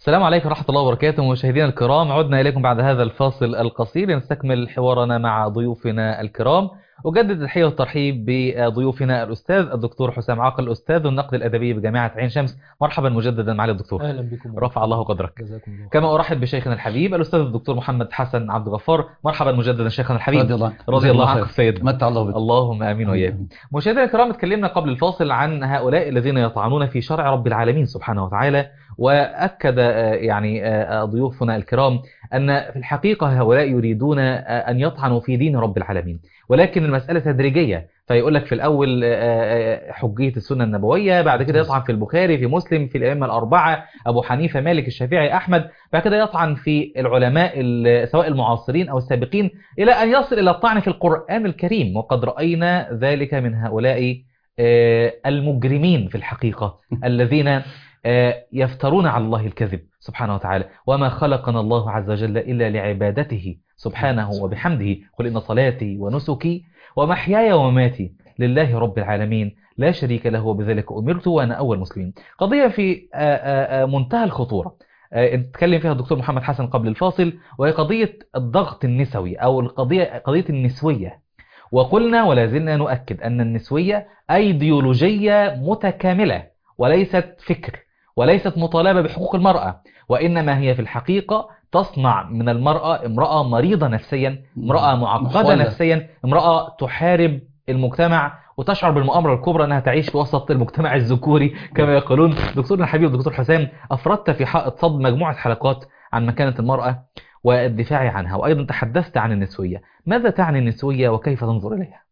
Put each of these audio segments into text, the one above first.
السلام عليكم ورحمة الله وبركاته. مشاهدينا الكرام، عدنا إليكم بعد هذا الفاصل القصير لنستكمل حوارنا مع ضيوفنا الكرام. أجدد التحية والترحيب بضيوفنا الأستاذ الدكتور حسام عاقل، أستاذ النقد الأدبي بجامعة عين شمس. مرحبا مجددا معالي الدكتور. أهلا بكم. رفع الله قدرك. جزاكم الله. كما أرحب بشيخنا الحبيب الأستاذ الدكتور محمد حسن عبد الغفار. مرحبا مجددا شيخنا الحبيب. رضي الله عنك سيدنا. متع الله بك. اللهم آمين وإياكم. مشاهدينا الكرام، اتكلمنا قبل الفاصل عن هؤلاء الذين يطعنون في شرع رب العالمين سبحانه وتعالى، وأكد ضيوفنا الكرام أن في الحقيقة هؤلاء يريدون أن يطعنوا في دين رب العالمين، ولكن المسألة تدريجية. فيقول لك في الأول حجية السنة النبوية، بعد كده يطعن في البخاري، في مسلم، في الأئمة الأربعة، أبو حنيفة، مالك، الشافعي، أحمد، بعد كده يطعن في العلماء سواء المعاصرين أو السابقين، إلى أن يصل إلى الطعن في القرآن الكريم. وقد رأينا ذلك من هؤلاء المجرمين في الحقيقة الذين يفترون على الله الكذب سبحانه وتعالى. وما خلقنا الله عز وجل إلا لعبادته سبحانه وبحمده. قل إن صلاتي ونسكي ومحياي ومماتي لله رب العالمين لا شريك له وبذلك أمرت وأنا أول مسلمين. قضية في منتهى الخطورة اتكلم فيها الدكتور محمد حسن قبل الفاصل، وهي قضية الضغط النسوي أو قضية النسوية. وقلنا ولا زلنا نؤكد أن النسوية أيديولوجية متكاملة، وليست فكر، وليست مطالبة بحقوق المرأة، وإنما هي في الحقيقة تصنع من المرأة امرأة مريضة نفسيا، امرأة معقدة نفسيا، امرأة تحارب المجتمع وتشعر بالمؤامرة الكبرى أنها تعيش في وسط المجتمع الذكوري كما يقولون. دكتورنا الحبيب دكتور حسام، أفردت في حائط صد مجموعة حلقات عن مكانة المرأة والدفاع عنها، وأيضا تحدثت عن النسوية. ماذا تعني النسوية وكيف تنظر إليها؟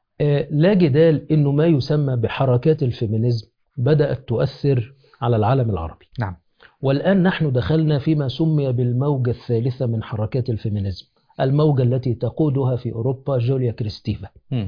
لا جدال أنه ما يسمى بحركات الفيمينيزم بدأت تؤثر على العالم العربي. نعم. والآن نحن دخلنا فيما سمي بالموجة الثالثة من حركات الفيمينيزم، الموجة التي تقودها في أوروبا جوليا كريستيفا.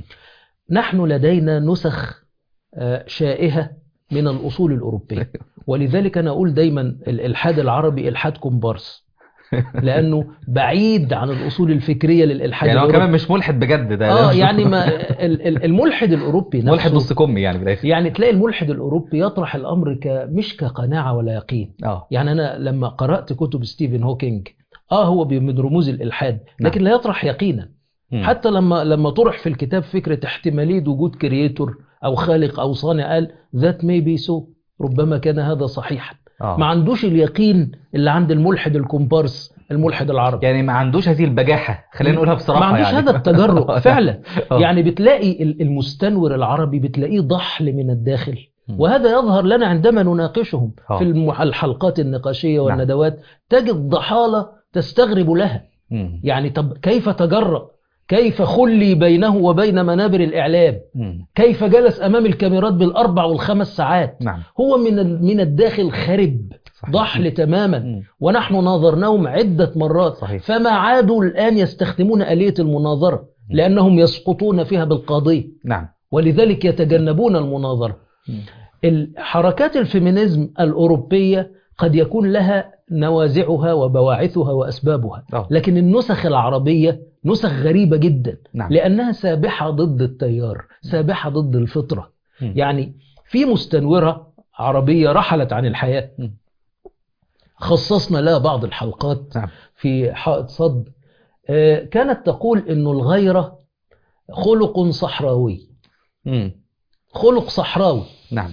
نحن لدينا نسخ شائهة من الأصول الأوروبية، ولذلك أنا أقول دايما الإلحاد العربي إلحاد كومبارس، لأنه بعيد عن الأصول الفكرية للإلحاد يعني الأوروبي. هو كمان مش ملحد بجد ده. يعني ما الملحد الأوروبي نفسه ملحد نص كمي يعني بالآخر. يعني تلاقي الملحد الأوروبي يطرح الأمر مش كقناعة ولا يقين. يعني أنا لما قرأت كتب ستيفن هوكينج هو من رموز الإلحاد، لكن لا يطرح يقينا. حتى لما طرح في الكتاب فكرة احتمالية وجود كرييتور أو خالق أو صانع، قال that may be so، ربما كان هذا صحيحا. ما عندوش اليقين اللي عند الملحد الكومبارس، الملحد العربي. يعني ما عندوش هذه البجاحة، خلينا نقولها بصراحة، ما عندوش يعني هذا التجرؤ فعلا. يعني بتلاقي المستنور العربي بتلاقيه ضحل من الداخل، وهذا يظهر لنا عندما نناقشهم في الحلقات النقاشية والندوات. تجد ضحالة تستغرب لها. يعني طب كيف تجرأ؟ كيف خلي بينه وبين منابر الإعلام؟ كيف جلس أمام الكاميرات بالأربع وال5 ساعات؟ هو من الداخل خرب، ضحل تماما. ونحن ناظرناهم عدة مرات. فما عادوا الآن يستخدمون آلية المناظرة، لأنهم يسقطون فيها بالقضية. ولذلك يتجنبون المناظرة. الحركات الفيمينيزم الأوروبية قد يكون لها نوازعها وبواعثها وأسبابها، لكن النسخ العربية نسخ غريبة جدا. لأنها سابحة ضد التيار، سابحة ضد الفطرة. يعني في مستنورة عربية رحلت عن الحياة، خصصنا لها بعض الحلقات في حائط صد، كانت تقول إنه الغيرة خلق صحراوي. خلق صحراوي.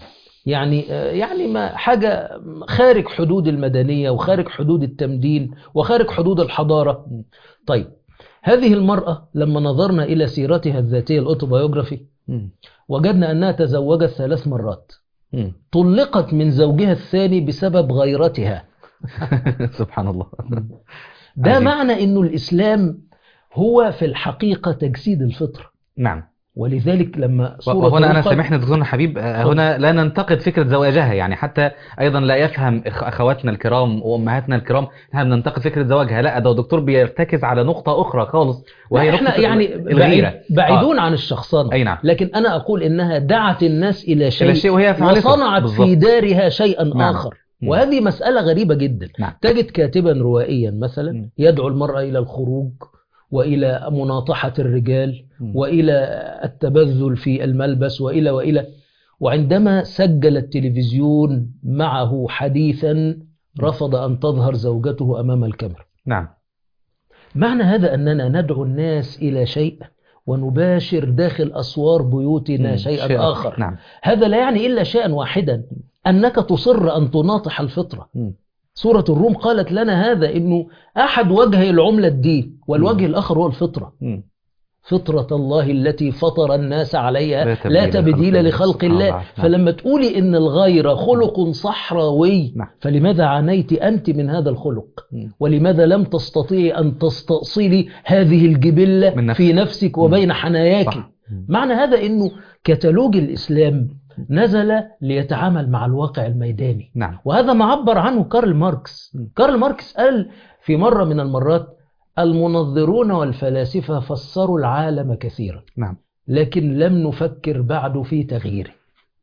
يعني ما حاجة خارج حدود المدنية وخارج حدود التمدين وخارج حدود الحضارة. طيب هذه المرأة لما نظرنا إلى سيرتها الذاتية الأوتوبيوغرافي وجدنا أنها تزوجت 3 مرات. طلقت من زوجها الثاني بسبب غيرتها. سبحان الله. ده معنى أنه الإسلام هو في الحقيقة تجسيد الفطر. ولذلك لما وهنا أنا سامحني دكتورنا حبيب، هنا لا ننتقد فكرة زواجها، يعني حتى أيضا لا يفهم أخواتنا الكرام وأمهاتنا الكرام نحن بننتقد فكرة زواجها. لا، ده الدكتور بيرتكز على نقطة أخرى خالص، وهي احنا نقطة يعني الغيرة. بعيدون عن الشخصنة. لكن أنا أقول إنها دعت الناس إلى شيء وصنعت في دارها شيئا آخر. وهذه مسألة غريبة جدا. تجد كاتبا روائيا مثلا يدعو المرأة إلى الخروج وإلى مناطحة الرجال وإلى التبذل في الملبس وإلى وعندما سجل التلفزيون معه حديثا رفض أن تظهر زوجته أمام الكاميرا. نعم. معنى هذا أننا ندعو الناس إلى شيء ونباشر داخل أسوار بيوتنا شيئا آخر. نعم. هذا لا يعني إلا شيئا واحدا، أنك تصر أن تناطح الفطرة. سورة الروم قالت لنا هذا، إنه أحد وجهي العملة الدين، والوجه الآخر هو الفطرة. فطرة الله التي فطر الناس عليها لا تبديل لخلق الله. فلما تقولي إن الغير خلق صحراوي، فلماذا عانيت أنت من هذا الخلق؟ ولماذا لم تستطيعي أن تستأصلي هذه الجبلة في نفسك وبين حناياك؟ معنى هذا إنه كتالوج الإسلام نزل ليتعامل مع الواقع الميداني. وهذا ما عبر عنه كارل ماركس. كارل ماركس قال في مرة من المرات: المنظرون والفلاسفة فسروا العالم كثيرا، لكن لم نفكر بعد في تغييره.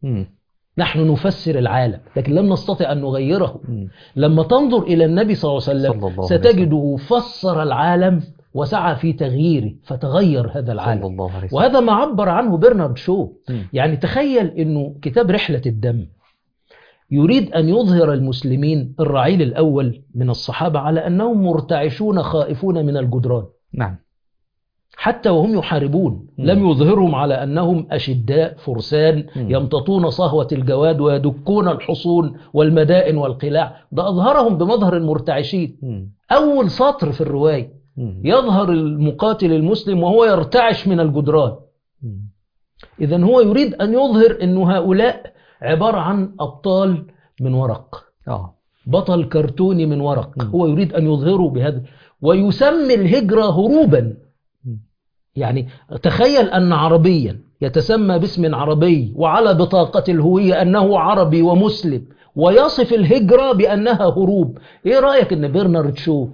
نحن نفسر العالم لكن لم نستطع أن نغيره. لما تنظر إلى النبي صلى الله عليه وسلم ستجده فسر العالم وسعى في تغييره فتغير هذا العالم. وهذا ما عبر عنه برنارد شو. يعني تخيل أنه كتاب رحلة الدم يريد أن يظهر المسلمين الرعيل الأول من الصحابة على أنهم مرتعشون خائفون من الجدران. حتى وهم يحاربون لم يظهرهم على أنهم أشداء فرسان يمتطون صهوة الجواد ويدكون الحصون والمدائن والقلاع. ده أظهرهم بمظهر المرتعشين. أول سطر في الرواية يظهر المقاتل المسلم وهو يرتعش من الجدران. إذن هو يريد أن يظهر أن هؤلاء عبارة عن أبطال من ورق، بطل كرتوني من ورق. هو يريد أن يظهره بهذا، ويسمي الهجرة هروبا. يعني تخيل أن عربيا يتسمى باسم عربي وعلى بطاقة الهوية أنه عربي ومسلم، ويصف الهجرة بأنها هروب. إيه رأيك أن برنارد شو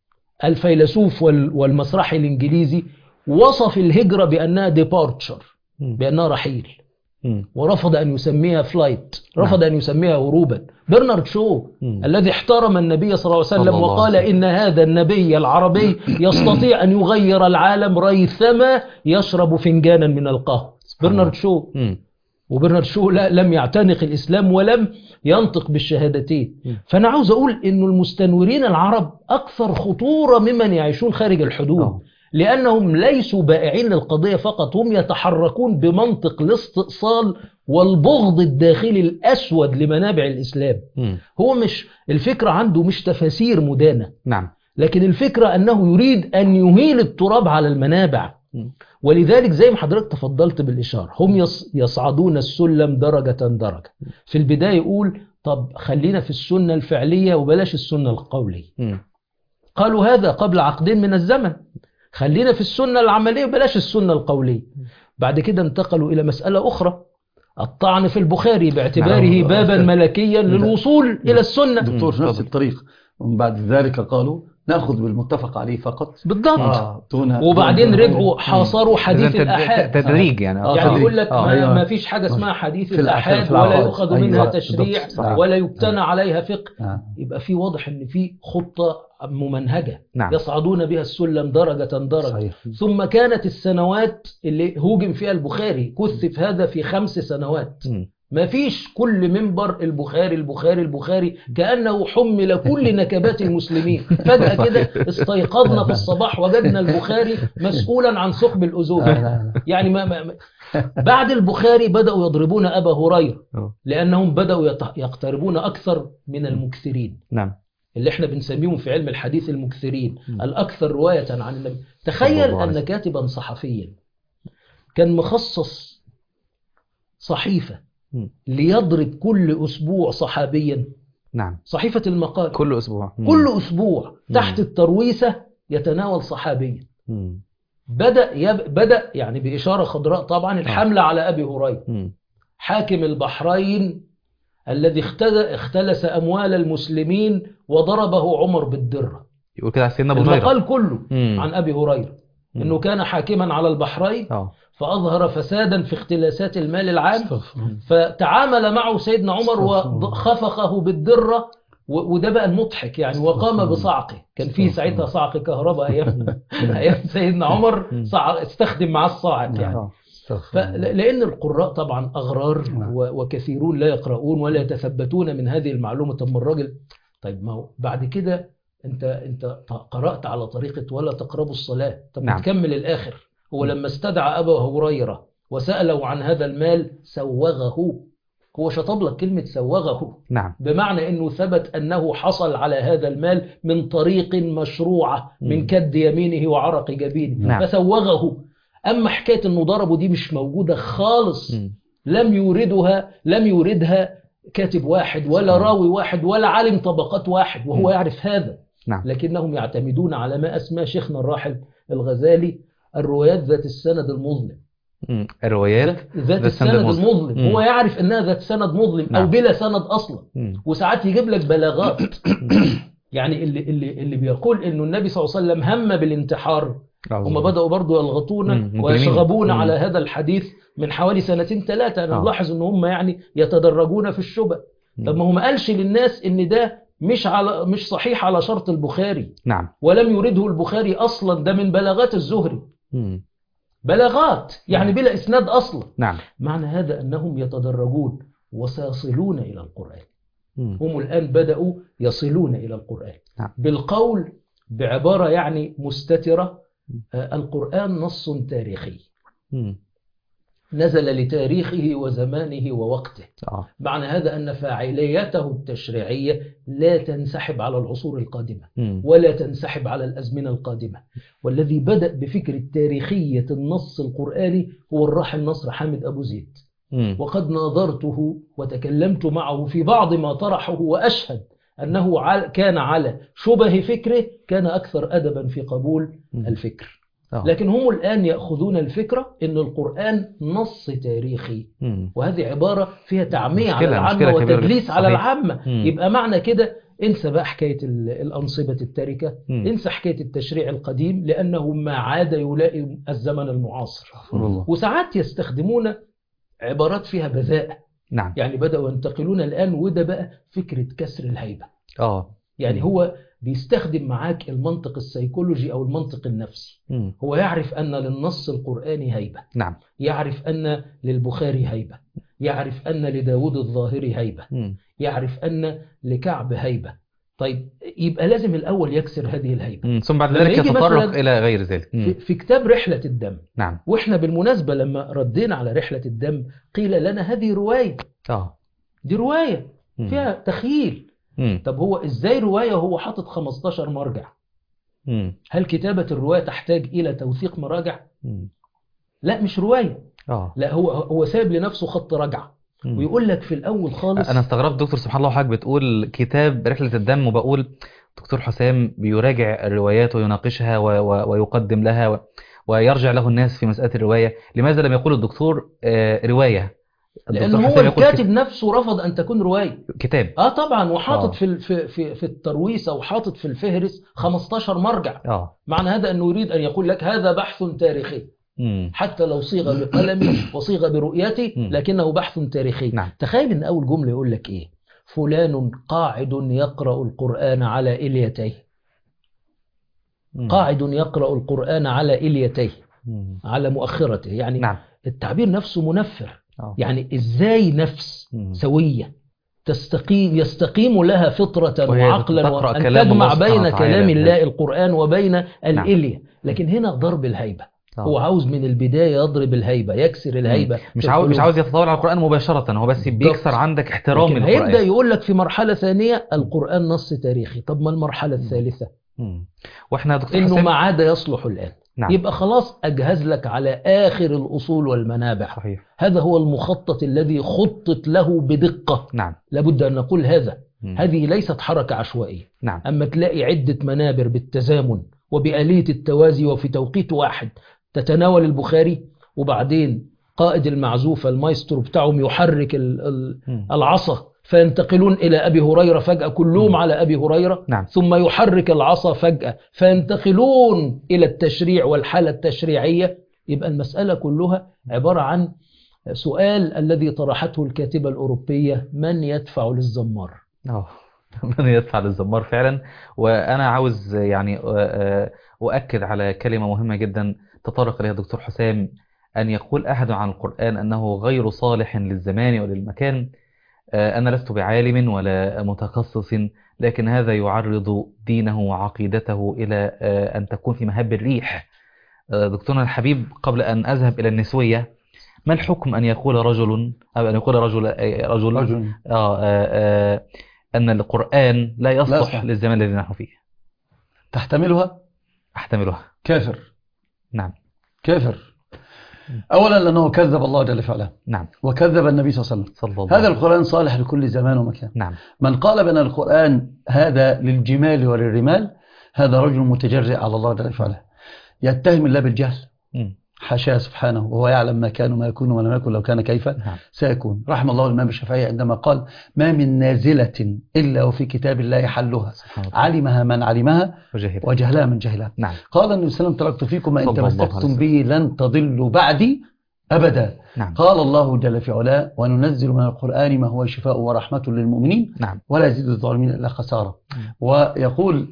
الفيلسوف والمسرحي الإنجليزي وصف الهجرة بأنها departure، بأنها رحيل، ورفض أن يسميها فلايت، رفض أن يسميها هروبا. برنارد شو الذي احترم النبي صلى الله عليه وسلم وقال إن هذا النبي العربي يستطيع أن يغير العالم ريثما يشرب فنجانا من القهوة. برنارد شو. وبرنارد شو لم يعتنق الإسلام ولم ينطق بالشهادتين. فأنا عاوز أقول إنه المستنورين العرب أكثر خطورة ممن يعيشون خارج الحدود، لأنهم ليسوا بائعين للقضية فقط، هم يتحركون بمنطق الاستئصال والبغض الداخلي الأسود لمنابع الإسلام. هو مش الفكرة عنده مش تفاسير مدانة، لكن الفكرة أنه يريد أن يهيل التراب على المنابع. ولذلك زي ما حضرتك تفضلت بالإشارة، هم يصعدون السلم درجة درجة. في البداية يقول طب خلينا في السنة الفعلية وبلاش السنة القولية. قالوا هذا قبل عقدين من الزمن، خلينا في السنة العملية وبلاش السنة القولية. بعد كده انتقلوا إلى مسألة أخرى، الطعن في البخاري باعتباره بابا ملكيا للوصول إلى السنة. دكتور في نفس الطريق، ومن بعد ذلك قالوا نأخذ بالمتفق عليه فقط. بالضبط. وبعدين رجعوا حاصروا حديث الأحاد. تدريج يعني يقول لك ما فيش حاجة اسمها حديث الأحاد ولا يؤخذ منها تشريع ولا يبتنى عليها فقه. يبقى في واضح ان في خطة ممنهجة يصعدون بها السلم درجة درجة. ثم كانت السنوات اللي هوجم فيها البخاري كثف هذا في 5 سنوات. ما فيش كل منبر البخاري البخاري البخاري، كأنه حمل كل نكبات المسلمين. فجأة كده استيقظنا في الصباح وجدنا البخاري مسؤولا عن ثقب الأذون. يعني بعد البخاري بدأوا يضربون أبا هريرة لأنهم بدأوا يقتربون أكثر من المكثرين. اللي احنا بنسميهم في علم الحديث المكثرين، الأكثر رواية عن النبي. تخيل أن كاتبا صحفيا كان مخصص صحيفة ليضرب كل أسبوع صحابيا. صحيفة المقال كل أسبوع كل أسبوع تحت الترويسة يتناول صحابيا. بدأ يعني بإشارة خضراء طبعا الحملة على أبي هريرة، حاكم البحرين الذي اختلس أموال المسلمين وضربه عمر بالدرة. يقول كده سيدنا أبو هريرة. المقال كله عن أبي هريرة إنه كان حاكما على البحرين فأظهر فسادا في اختلاسات المال العام، فتعامل معه سيدنا عمر وخفقه بالدرة. وده بقى المضحك يعني، وقام بصعقه. كان فيه ساعتها صعق كهرباء أيام سيدنا عمر، استخدم معاه الصاعق يعني. لأن القراء طبعا أغرار وكثيرون لا يقرؤون ولا يتثبتون من هذه المعلومة. طب الراجل طيب ما هو بعد كده انت قرأت على طريقة ولا تقربوا الصلاة. طب نعم. نكمل الآخر. هو لما استدعى أبا هريرة وسأله عن هذا المال سوغه. هو شطب لك كلمة سوغه، نعم. بمعنى أنه ثبت أنه حصل على هذا المال من طريق مشروعة، من كد يمينه وعرق جبينه. نعم. فسوغه. أما حكاية أنه ضربه دي مش موجودة خالص. لم يوردها كاتب واحد ولا راوي واحد ولا عالم طبقات واحد، وهو يعرف هذا. نعم. لكنهم يعتمدون على ما أسمى شيخنا الراحل الغزالي الروايات ذات السند المظلم. الروايات ذات السند المظلم. هو يعرف أنها ذات سند مظلم. نعم. أو بلا سند أصلا. وساعات يجيب لك بلاغات. يعني اللي بيقول أنه النبي صلى الله عليه وسلم هم بالانتحار، هم بدأوا برضو يلغطون ويشغبون على هذا الحديث من حوالي 2-3 أنا ملاحظ أن هم يعني يتدرجون في الشبه. طب ما هو ما قالش للناس أن ده مش صحيح على شرط البخاري. نعم. ولم يرده البخاري أصلا، ده من بلاغات الزهري. بلاغات يعني بلا إسناد أصلا. نعم. معنى هذا أنهم يتدرجون وسيصلون إلى القرآن. هم الآن بدأوا يصلون إلى القرآن. نعم. بالقول بعبارة يعني مستترة. القرآن نص تاريخي نزل لتاريخه وزمانه ووقته. معنى هذا أن فاعليته التشريعية لا تنسحب على العصور القادمة ولا تنسحب على الأزمنة القادمة. والذي بدأ بفكرة تاريخية النص القرآني هو الراحل نصر حامد أبو زيد. وقد ناظرته وتكلمت معه في بعض ما طرحه، وأشهد أنه كان على شبه فكره، كان أكثر أدبا في قبول الفكر. لكن هم الآن يأخذون الفكرة أن القرآن نص تاريخي، وهذه عبارة فيها تعمية على العامة وتدليس على العامة. يبقى معنى كده انسى بقى حكاية الأنصبة التركة، انسى حكاية التشريع القديم، لأنه ما عاد يلائم الزمن المعاصر. وساعات يستخدمون عبارات فيها بذاءة. نعم. يعني بدأوا ينتقلون الآن، وده بقى فكرة كسر الهيبة. يعني هو بيستخدم معاك المنطق السيكولوجي أو المنطق النفسي. هو يعرف أن للنص القرآني هيبة. نعم. يعرف أن للبخاري هيبة. يعرف أن لداود الظاهري هيبة. يعرف أن لكعب هيبة. طيب يبقى لازم الأول يكسر هذه الهيبة، ثم بعد ذلك يتطرق إلى غير ذلك. في كتاب رحلة الدم. نعم. وإحنا بالمناسبة لما ردينا على رحلة الدم قيل لنا هذه رواية. دي رواية فيها تخيل. طب هو إزاي رواية هو حاطط 15 مرجع؟ هل كتابة الرواية تحتاج إلى توثيق مراجع؟ لا، مش رواية. لا، هو سايب لنفسه خط رجعة. ويقول لك في الأول خالص، أنا استغربت دكتور سبحان الله حضرتك بتقول كتاب رحلة الدم، وبقول دكتور حسام بيراجع الروايات ويناقشها ويقدم لها ويرجع له الناس في مسألة الرواية. لماذا لم يقول الدكتور رواية؟ لأنه هو الكاتب نفسه رفض أن تكون رواية كتاب. طبعا، وحاطط في الترويسة وحاطط في الفهرس 15 مرجع. معنى هذا أنه يريد أن يقول لك هذا بحث تاريخي. حتى لو صيغ بقلمي وصيغ برؤيتي، لكنه بحث تاريخي. نعم. تخيل ان اول جمله يقول لك ايه؟ فلان قاعد يقرأ القرآن على إليتيه. قاعد يقرأ القرآن على إليتيه، على مؤخرته. يعني نعم. التعبير نفسه منفر. يعني ازاي نفس سوية يستقيم لها فطرة وعقلا وأن تجمع بين كلام الله القرآن وبين الإلية. لكن هنا ضرب الهيبة. هو عاوز من البداية يضرب الهيبة، يكسر الهيبة. مش عاوز يتطاول على القرآن مباشرة، هو بس بيكسر عندك احترام القرآن. هيبدأ يقول لك في مرحلة ثانية القرآن نص تاريخي. طب ما المرحلة الثالثة؟ واحنا دكتور إنه ما عاد يصلح الآن. نعم. يبقى خلاص أجهز لك على آخر الأصول والمنابع. صحيح. هذا هو المخطط الذي خطط له بدقة. نعم. لابد أن نقول هذا. هذه ليست حركة عشوائية. نعم. أما تلاقي عدة منابر بالتزامن وبآلية التوازي وفي توقيت واحد تتناول البخاري، وبعدين قائد المعزوفة المايسترو بتاعهم يحرك العصا فينتقلون إلى أبي هريرة فجأة، كلهم على أبي هريرة. نعم. ثم يحرك العصا فجأة فينتقلون إلى التشريع والحالة التشريعية. يبقى المسألة كلها عبارة عن سؤال الذي طرحته الكاتبة الأوروبية: من يدفع للزمار؟ من يدفع للزمار فعلا. وأنا عاوز يعني أؤكد على كلمة مهمة جدا تطرق إليها دكتور حسام: أن يقول أحد عن القرآن أنه غير صالح للزمان وللمكان. أنا لست بعالم ولا متخصص، لكن هذا يعرض دينه وعقيدته إلى أن تكون في مهب الريح. دكتورنا الحبيب، قبل أن أذهب إلى النسوية، ما الحكم أن يقول رجل أو أن يقول رجل أن القرآن لا يصلح للزمان الذي نحن فيه؟ تحتملها؟ أحتملها. كافر. نعم. كافر. أولا لأنه كذب الله جل وعلا. نعم. وكذب النبي صلى الله عليه وسلم. هذا القرآن صالح لكل زمان ومكان. نعم. من قال بأن القرآن هذا للجمال وللرمال هذا رجل متجرئ على الله جل وعلا، يتهم الله بالجهل. حاشاه سبحانه، وهو يعلم ما كان وما يكون ولم يكن لو كان كيف سيكون. رحم الله الإمام الشافعي عندما قال: ما من نازلة إلا وفي كتاب الله حلها، علمها من علمها وجهلها من جهلها. نعم. قال النبي صلى الله عليه وسلم: تركت فيكم ما إن تمسكتم به لن تضلوا بعدي أبدا. نعم. قال الله جل في علاه: وننزل من القرآن ما هو شفاء ورحمة للمؤمنين. نعم. ولا يزيد الظالمين إلا خسارة. ويقول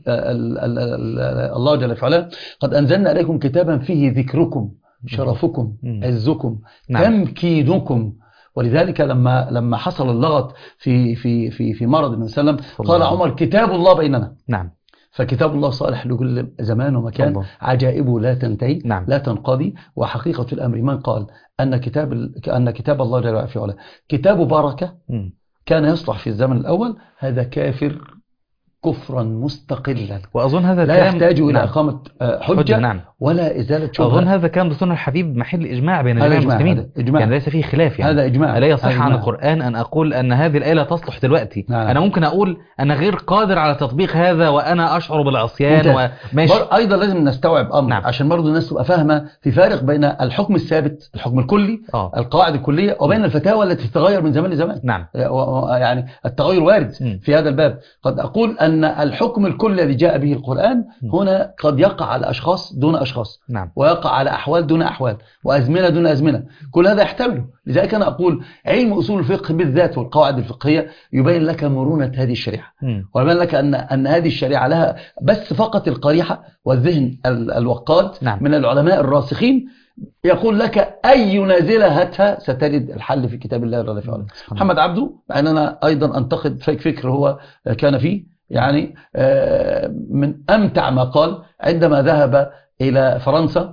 الله جل في علاه: قد أنزلنا إليكم كتابا فيه ذكركم شرفكم عزكم تمكينكم. ولذلك لما حصل اللغط في مرض النبي صلى الله عليه وسلم قال عمر: كتاب الله بيننا. نعم. فكتاب الله صالح لكل زمان ومكان، عجائبه لا تنتهي. نعم. لا تنقضي. وحقيقة الأمر من قال أن كتاب الله جل وعلا كتاب بركة كان يصلح في الزمن الأول، هذا كافر كفرا مستقلا، وأظن هذا لا يحتاج إلى إقامة حجة. نعم. ولا إزالة شبهة. أظن هذا كان دكتورنا الحبيب محل إجماع بين جميع المسلمين، يعني ليس فيه خلاف. يعني هذا إجماع. لا يصح عن القرآن أن أقول أن هذه الآية لا تصلح دلوقتي. نعم. أنا ممكن أقول أنا غير قادر على تطبيق هذا وأنا أشعر بالعصيان وماشي. أيضا لازم نستوعب أمر. نعم. عشان برضو الناس تبقى فاهمة في فارق بين الحكم الثابت، الحكم الكلي، القواعد الكلية، وبين الفتاوى التي تتغير من زمان لزمان. نعم. يعني التغير وارد في هذا الباب. قد أقول أن الحكم الكلي الذي جاء به القرآن هنا قد يقع على أشخاص دون أشخاص. نعم. ويقع على أحوال دون أحوال، وأزمنة دون أزمنة، كل هذا يحتمله. لذلك أنا أقول علم أصول الفقه بالذات والقواعد الفقهية يبين لك مرونة هذه الشريعة، ويبين لك أن هذه الشريعة لها بس فقط القريحة والذهن الوقاد. نعم. من العلماء الراسخين يقول لك أي نازلة هاتها ستجد الحل في كتاب الله جل وعلا. محمد عبده، مع أن أنا أيضا أنتقد فكر هو كان فيه، يعني من أمتع ما قال عندما ذهب إلى فرنسا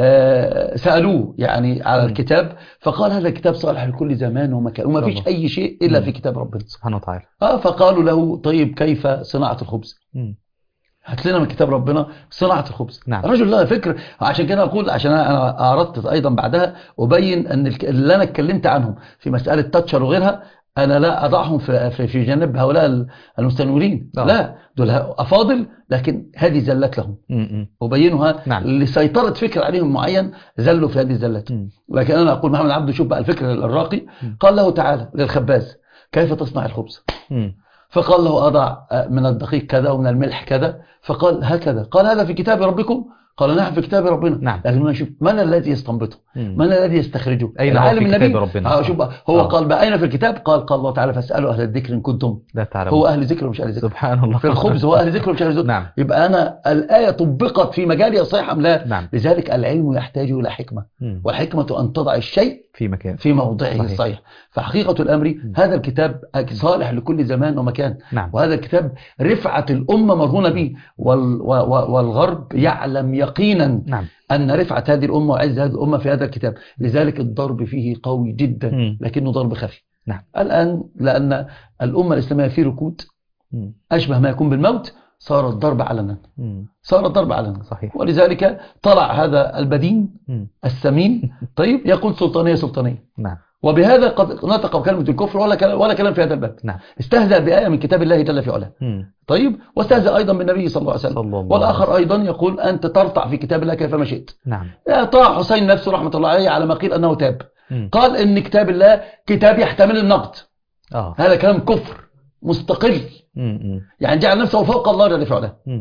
سألوه يعني على الكتاب، فقال: هذا الكتاب صالح لكل زمان ومكان، وما فيش أي شيء إلا في كتاب ربنا سبحانه وتعالى. فقالوا له: طيب كيف صناعة الخبز؟ هات لنا من كتاب ربنا صناعة الخبز. نعم. رجل له فكر. عشان كده أقول، عشان أنا أردت أيضا بعدها أبين أن اللي أنا اتكلمت عنهم في مسألة تاتشر وغيرها أنا لا أضعهم في جانب هؤلاء المستنورين. لا، دول أفاضل، لكن هذه زلت لهم وبينها. نعم. لسيطرة فكر عليهم معين زلوا في هذه الزلات. لكن أنا أقول محمد عبده شوف بقى الفكر الراقي. قال له تعالى للخباز: كيف تصنع الخبز؟ فقال له: أضع من الدقيق كذا ومن الملح كذا. فقال: هكذا. قال: هذا في كتاب ربكم؟ قال: نعم في كتاب ربنا. نعم. لكن نشوف من الذي يستنبطه، من الذي يستخرجه. أين العالم في النبي كتاب ربنا؟ شوف هو قال بقى أين في الكتاب؟ قال الله تعالى: فاسألوا أهل الذكر إن كنتم لا تعلمون. هو أهل ذكر ومش أهل ذكر. سبحان الله. في الخبز هو أهل ذكر ومش أهل ذكر. نعم. يبقى أنا الآية طبقت في مجالي صحيح أم لا؟ نعم. لذلك العلم يحتاج إلى حكمة، والحكمة أن تضع الشيء في موضعه الصحيح. فحقيقة الأمر هذا الكتاب صالح لكل زمان ومكان. نعم. وهذا الكتاب رفعة الأمة مرهونة به، والغرب يعلم يقينا نعم. أن رفعة هذه الأمة وعز هذه الأمة في هذا الكتاب. لذلك الضرب فيه قوي جدا، لكنه ضرب خفي. نعم. الآن لأن الأمة الإسلامية في ركود أشبه ما يكون بالموت، صار الضرب علنا. صحيح. ولذلك طلع هذا البدين السمين طيب يقول سلطانية. نعم. وبهذا قد نطق بكلمة الكفر ولا كلام في هذا الباب. نعم. استهزأ بآية من كتاب الله جل في علاه. طيب، واستهزأ أيضا بالنبي صلى الله عليه وسلم. والآخر أيضا يقول: أنت ترتع في كتاب الله كيفما شئت. نعم. طه حسين نفسه رحمة الله عليه على ما قيل أنه تاب. قال إن كتاب الله كتاب يحتمل النقد. هذا كلام كفر مستقل. يعني جعل نفسه فوق الله جل في علاه.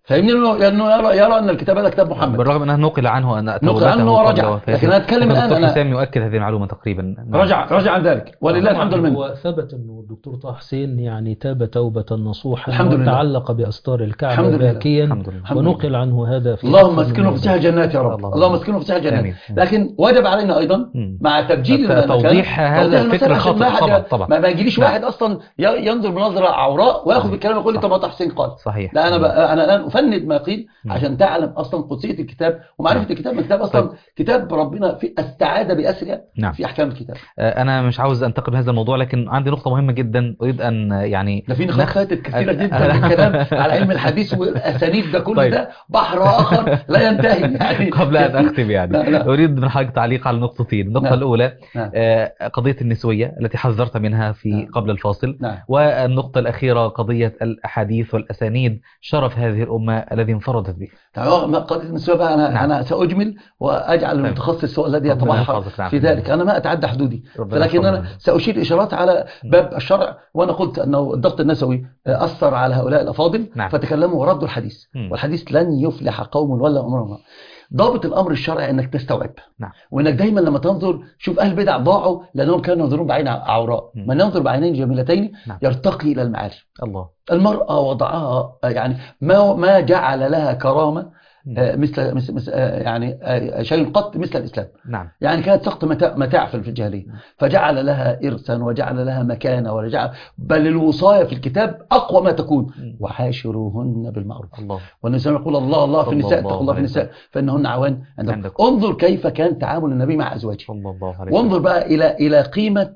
فاهمني؟ لانه يرى ان الكتاب هذا كتاب محمد، بالرغم انه نقل عنه ان نقل عنه ورجع. لكن انا اتكلم الان، الدكتور حسام يؤكد هذه المعلومه تقريبا. رجع عن ذلك ولله الحمد لله. هو ثبت انه الدكتور طه حسين يعني تاب توبه نصوحا الحمد لله، وتعلق باستار الكعبه باكيا، ونقل عنه هذا في اللهم اسكنه فسيح جنات يا رب، اللهم اسكنه فسيح جنات. لكن وجب علينا ايضا مع تبجيل توضيح هذا الفكر خاطئ. ما يجيليش واحد اصلا ينظر بنظره عوراء وياخذ بالكلام يقول لي طب ما طه حسين قال. صحيح. لا انا الان افند ما قيل عشان تعلم اصلا قدسيه الكتاب ومعرفه الكتاب. الكتاب اصلا كتاب ربنا في استعاذ باسرها في احكام الكتاب. انا مش عاوز انتقل بهذا الموضوع، لكن عندي نقطه مهمه جدا اريد ان يعني ده في نقاط فاتت كثيره جدا من الكلام على علم الحديث والاسانيد، ده كله ده بحر اخر لا ينتهي يعني. قبل ان اختم يعني لا. اريد من حضرتك تعليق على نقطتين. النقطه الاولى قضيه النسويه التي حذرت منها في قبل الفاصل، والنقطه الاخيره قضيه الاحاديث والاسانيد، شرف هذه الامه الذي انفردت به. قضيه النسويه بقى انا ساجمل واجعل المتخصص هو الذي يتبحر في ذلك. انا ما اتعدى حدودي، لكن انا ساشير اشارات على باب الشرع. وانا قلت انه الضغط النسوي اثر على هؤلاء الافاضل فتكلموا وردوا الحديث، والحديث لن يفلح قوم ولا امرهم. ضابط الامر الشرعي انك تستوعب، وانك دايما لما تنظر، شوف اهل البدع ضاعوا لانهم كانوا ينظرون بعين عوراء. من ينظر بعينين جميلتين يرتقي الى المعالي. المرأة وضعها يعني ما جعل لها كرامة مثل يعني شيء قط مثل الإسلام. يعني كانت سقط متاع في الجاهلية، فجعل لها إرثا وجعل لها مكانة بل الوصاية في الكتاب أقوى ما تكون، وعاشروهن بالمعروف. والنبي يقول الله في النساء، اتقوا الله في النساء فإنهن عوان عندك. انظر كيف كان تعامل النبي مع أزواجه، وانظر بقى إلى قيمة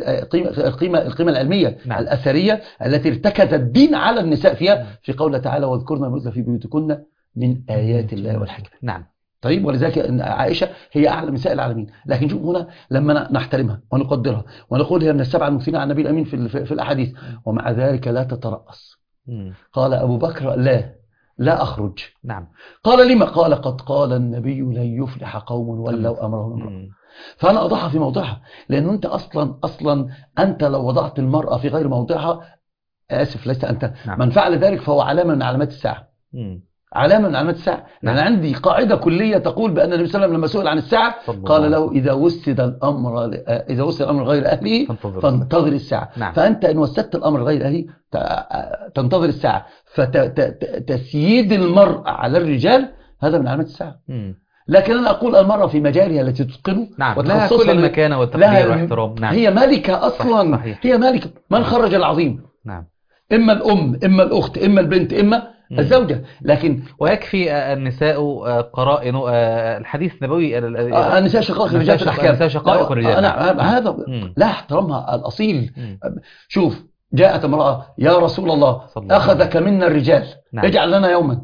القيمة العلمية الأثرية التي ارتكز الدين على النساء فيها، في قوله تعالى واذكرن ما يتلى في بيوتكن من آيات الله والحكمة. طيب، ولذلك عائشة هي أعلى نساء العالمين. لكن شوف هنا لما نحترمها ونقدرها ونقول هي من السبعة المكثرين عن النبي الأمين في الأحاديث، ومع ذلك لا تترأس. قال أبو بكر لا أخرج. قال لما؟ قال قد قال النبي لن يفلح قوم ولوا أمرهم امرأة. فأنا أضعها في موضعها، لأن أنت أصلا أنت لو وضعت المرأة في غير موضعها، آسف ليس أنت، من فعل ذلك فهو علامة من علامات الساعة. علامة من علامات الساعة. أنا عندي قاعدة كلية تقول بأن النبي صلى الله عليه وسلم لما سئل عن الساعة قال له إذا وسد الأمر غير أهله فانتظر الساعة. فأنت إن وسدت الأمر غير أهله تنتظر الساعة. فتسييد المرء على الرجال هذا من علامات الساعة. لكن أنا أقول المرأة في مجالها التي تتقنه لها كل المكانة والتقدير والاحترام. هي مالكة أصلا. هي مالكة. من خرج العظيم؟ إما الأم، إما الأخت، إما البنت، إما الزوجة. لكن ويكفي النساء قرائن الحديث النبوي، النساء شقائق الرجال في الأحكام. النساء شقائق الرجال. هذا لا احترامها الأصيل. شوف، جاءت امرأة يا رسول الله أخذك منا الرجال، اجعل لنا يوما.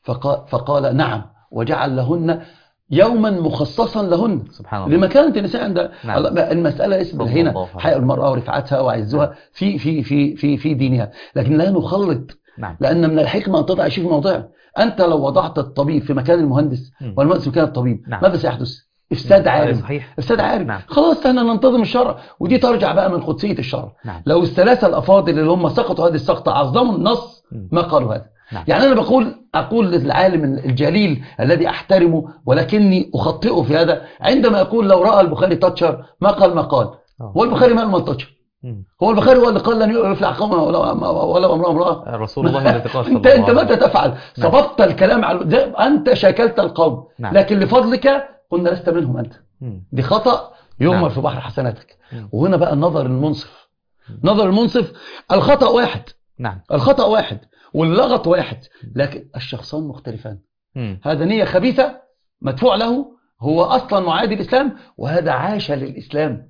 فقال نعم، وجعل لهن يوما مخصصا لهن لمكانة النساء عند المسألة. اسم هنا حياء المرأة ورفعتها وعزها في في في في في دينها، لكن لا نخلط. لأن من الحكمة أن تضع شيء في موضعه. أنت لو وضعت الطبيب في مكان المهندس والمهندس في مكان الطبيب، ماذا سيحدث؟ إفساد عارم. إفساد عارم. خلاص احنا ننتظم الشرع، ودي ترجع بقى من قدسية الشرع. لو الثلاثة الأفاضل اللي هم سقطوا هذه السقطة عظموا النص ما قالوا هذا. يعني أنا أقول للعالم الجليل الذي أحترمه ولكني أخطئه في هذا، عندما يقول لو رأى البخاري تاتشر ما قال. هو البخاري ما تاتشر؟ هو البخاري هو اللي قال لن يفلح قوم ولا امرأة امرأة. رسول الله الذي قال انت ماذا تفعل؟ صببت الكلام على أنت شاكلت القوم. لكن لفضلك قلنا لست منهم أنت. دي خطأ يؤمر في بحر حسناتك. وهنا بقى النظر المنصف. نظر المنصف، الخطأ واحد. الخطأ واحد واللغط واحد، لكن الشخصان مختلفان. هذا نية خبيثة مدفوع له، هو أصلا معادي الإسلام، وهذا عاش للإسلام.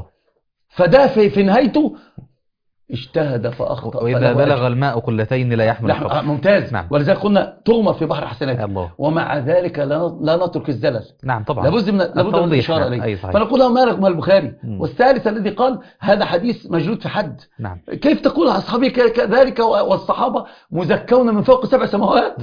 فده في نهايته اجتهد فأخطأ. وإذا بلغ الماء قلتين لا يحمل الخبث. ممتاز. ولذلك قلنا تغمر في بحر حسنات. ومع ذلك لا نترك الزلل. طبعا. لابد من الإشارة إليه. فنقول له مالك ما البخاري. والثالث الذي قال هذا حديث مجلود في حد. كيف تقول أصحابي كذلك والصحابة مزكون من فوق 7 سماوات؟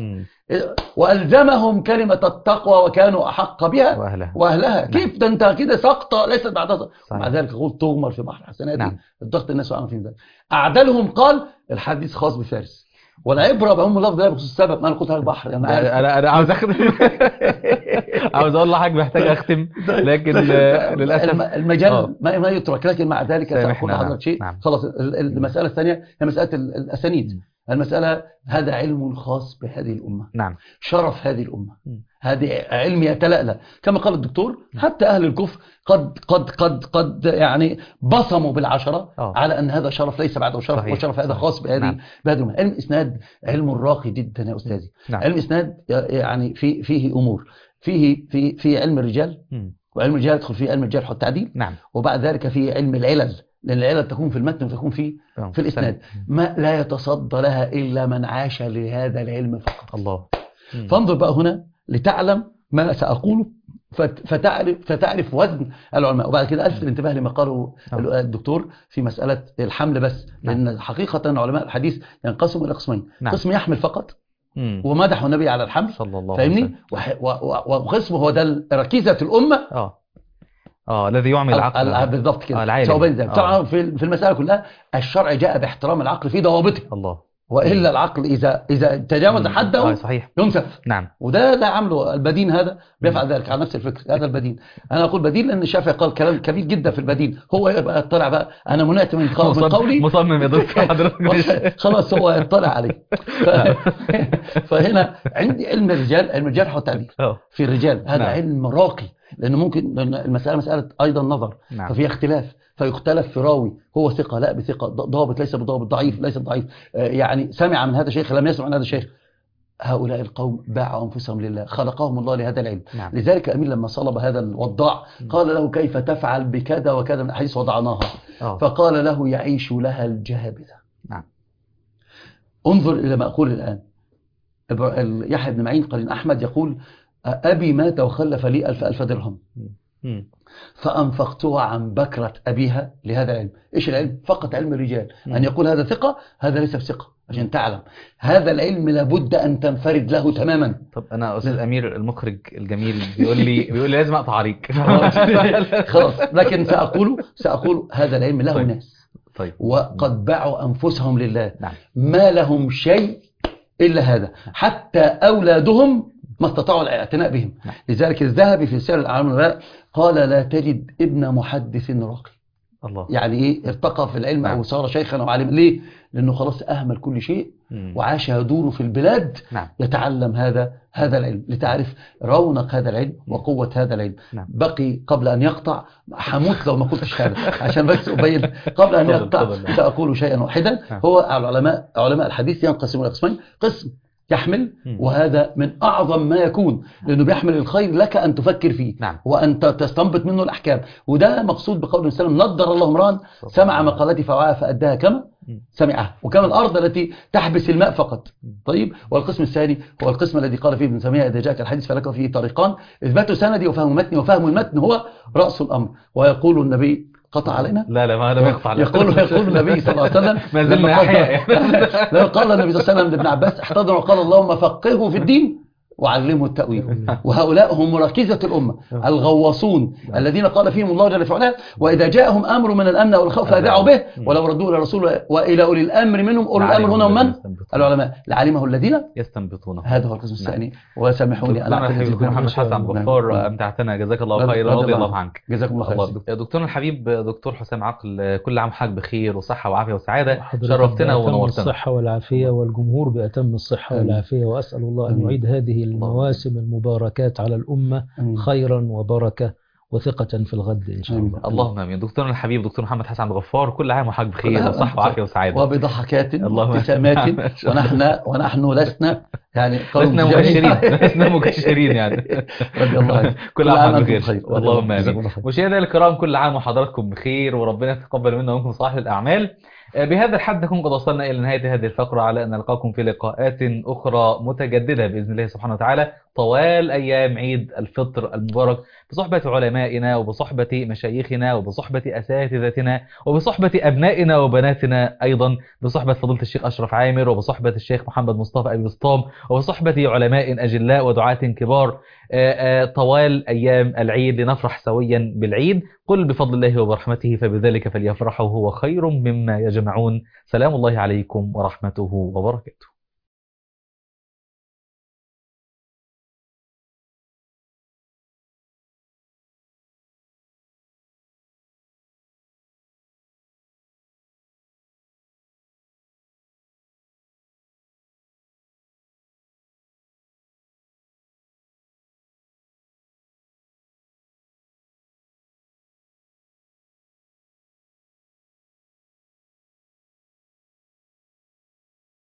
وألزمهم كلمة التقوى وكانوا أحق بها وأهلها. كيف ده أنت كده سقطة ليست بعدها. ومع ذلك قلت تغمر في بحر حسنات. الضغط الناس وعمل في ذلك. أعدلهم قال الحديث خاص بفارس. والعبره بعموم اللفظ لا بخصوص السبب. ما انا قلت لك البحر يعني انا عاوز اختم. عاوز اقول لحضرتك محتاج اختم، لكن للاسف المجال ما يترك. لكن مع ذلك سأقول نعم. لحضرتك شيء. نعم. خلاص المساله الثانيه هي مساله الاسانيد. المساله هذا علم خاص بهذه الامه، نعم، شرف هذه الامه، هذه علم يتلألأ كما قال الدكتور. حتى اهل الكفر قد يعني بصموا بالعشره على ان هذا شرف ليس بعده شرف. صحيح. وشرف هذا خاص بهذه نعم. الامه. علم الاسناد علم راقي جدا يا استاذي. نعم. علم الاسناد يعني فيه امور، فيه علم الرجال، وعلم الرجال يدخل فيه علم الجرح والتعديل. نعم. وبعد ذلك فيه علم العلل، لأن العلل تكون في المتن وتكون في الإسناد. ما لا يتصدى لها إلا من عاش لهذا العلم فقط. الله. فانظر بقى هنا لتعلم ما سأقوله، فتعرف وزن العلماء. وبعد كده ألفت الانتباه لما قاله الدكتور في مسألة الحمل بس. لأن حقيقة علماء الحديث ينقسموا إلى قسمين. قسم يحمل فقط ومدحوا النبي على الحمل، فاهمني؟ وقسم هو ده ركيزة الأمة، الذي يعمل العقل بالضبط كده. سوبين ذلك طبعا في المسألة كلها الشرع جاء باحترام العقل في ضوابطه. الله. وإلا العقل إذا تجاوز حده ينسف. نعم. وده لا عمله البدين، هذا بيفعل ذلك على نفس الفكر. هذا البدين، أنا أقول بدين لأن الشافعي قال كلام كبير جدا في البدين. هو يبقى يطلع بقى أنا منعت من قولي مصمم يا دكتور حضرتك. خلاص هو يطلع عليه. فهنا عندي علم الرجال، علم الجرح والتعديل في الرجال. هذا علم راقي، لأنه ممكن المسألة مسألة أيضا نظر. ففي اختلاف، فيختلف في راوي هو ثقة لا بثقة، ضابط ليس بضابط، ضعيف ليس ضعيف، يعني سمع من هذا الشيخ لم يسمع من هذا الشيخ. هؤلاء القوم باعوا أنفسهم لله، خلقهم الله لهذا العلم. لذلك الأمير لما صلب هذا الوضاع قال له كيف تفعل بكذا وكذا من الأحاديث وضعناها. فقال له يعيش لها الجهابذة. انظر إلى ما أقول الآن. يحيى بن معين قرين أحمد يقول أبي مات وخلف لي 1000 درهم فأنفقتها عن بكرة أبيها لهذا العلم. إيش العلم؟ فقط علم الرجال. أن يقول هذا ثقة، هذا ليس بثقة، عشان تعلم هذا العلم لابد أن تنفرد له تماما. طب أنا أستاذ أمير المخرج الجميل بيقول لي لازم أقطع عليك. خلاص. لكن سأقول هذا العلم له ناس وقد باعوا أنفسهم لله. ما لهم شيء إلا هذا، حتى أولادهم ما استطاعوا الاعتناء بهم. لذلك الذهبي في سير الأعلام النبلاء قال لا تجد ابن محدث راقي. الله. يعني ايه ارتقى في العلم او صار شيخا او عالما؟ ليه؟ لانه خلاص اهمل كل شيء وعاش يدور في البلاد يتعلم هذا العلم، لتعرف رونق هذا العلم وقوة هذا العلم. بقي قبل ان يقطع، حموت لو ما قلتش هذا عشان بس ابين قبل ان يقطع ساقول شيئا واحدا. هو علماء الحديث ينقسمون الى قسمين: قسم يحمل، وهذا من أعظم ما يكون، لأنه بيحمل الخير لك أن تفكر فيه وأن تستنبط منه الأحكام. وده مقصود بقول السلام: نضر الله امرأ سمع مقالتي فوعاها فأداها كما سمعها، وكما الأرض التي تحبس الماء فقط. طيب، والقسم الثاني هو القسم الذي قال فيه ابن تيمية: إذا جاءك الحديث فلك فيه طريقان، إثبات سندي وفهم متني، وفهم المتن هو رأس الأمر. ويقول النبي قطع علينا؟ لا ما هذا بيقطع. يقول النبي صلى الله عليه وسلم ما زلنا أحياء. لما قال النبي صلى الله عليه وسلم لابن عباس: احتضن وقال اللهم فقهه في الدين وعلمه التأويل. وهؤلاء هم مركزة الأمة الغواصون الذين قال فيهم الله جل وعلا: وإذا جاءهم أمر من الأمن أو الخوف فأذاعوا به ولو ردوه إلى الرسول وإلى أولي الأمر منهم. أولي الأمر هنا من؟ العلماء. لعلمه الذين يستنبطونه. هذا هو القسم الثاني. وسامحوني أنا دكتور محمد حسن غفار، أمتعتنا، جزاك الله خيرا، رضي الله عنك. جزاكم الله خير. دكتورنا الحبيب دكتور حسام عقل، كل عام وحضرتك بخير وصحة وعافية وسعادة. شرفتنا ونورتنا. الصحة والعافية، والجمهور بأتم الصحة والعافية، وأسأل الله أن يعيد هذه المواسم المباركات على الأمة خيرا وبركة وثقة في الغد إن شاء الله. اللهم آمين. دكتورنا الحبيب دكتور محمد حسن غفار، كل عام وحضرتك بخير وصحة وعافية وسعادة وبضحكات وابتسامات. ونحن لسنا يعني لسنا مكشرين يعني. رضي الله. كل عام وحضرتك بخير. اللهم آمين. مشاهدينا الكرام، كل عام وحضراتكم بخير، وربنا يتقبل منا ومنكم صالح الأعمال. بهذا الحد نكون قد وصلنا إلى نهاية هذه الفقرة، على أن نلقاكم في لقاءات أخرى متجددة بإذن الله سبحانه وتعالى طوال أيام عيد الفطر المبارك، بصحبة علمائنا وبصحبة مشايخنا وبصحبة أساتذتنا وبصحبة أبنائنا وبناتنا، أيضا بصحبة فضيلة الشيخ أشرف عامر وبصحبة الشيخ محمد مصطفى أبي بسطام وبصحبة علماء أجلاء ودعاة كبار طوال أيام العيد، لنفرح سويا بالعيد. قل بفضل الله وبرحمته فبذلك فليفرحوا هو خير مما يجمعون. سلام الله عليكم ورحمته وبركاته.